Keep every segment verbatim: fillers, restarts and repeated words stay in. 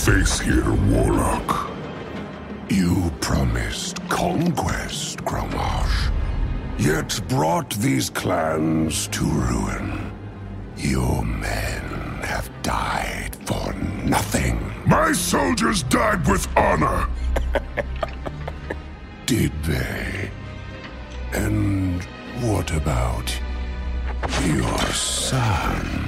face here, Warlock? You promised conquest, Grommash, yet brought these clans to ruin. Your men have died for nothing. My soldiers died with honor. Did they? And what about your son?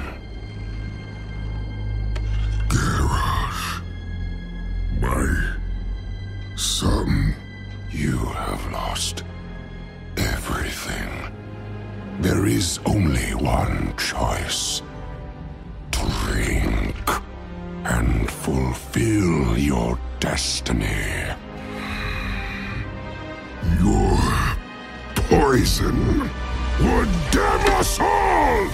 Garrosh, my son. You have lost everything. There is only one choice. Drink and fulfill your destiny. Your poison would damn us all!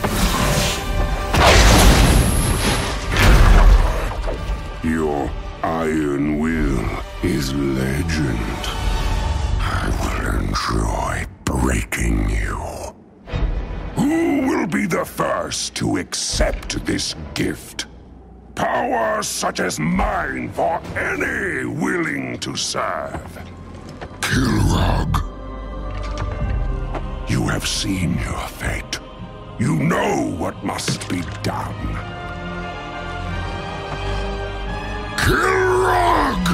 Your iron will is legend. I will enjoy breaking you. Who will be the first to accept this gift? Power such as mine for any willing to serve. Kilrog. You have seen your fate. You know what must be done. Kilrog!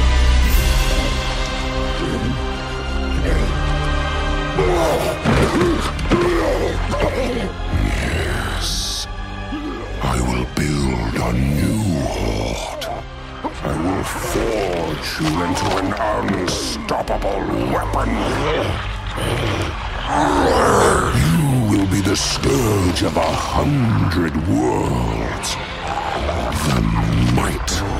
Yes. I will build a new horde. I will forge you into an unstoppable weapon. You will be the scourge of a hundred worlds. The might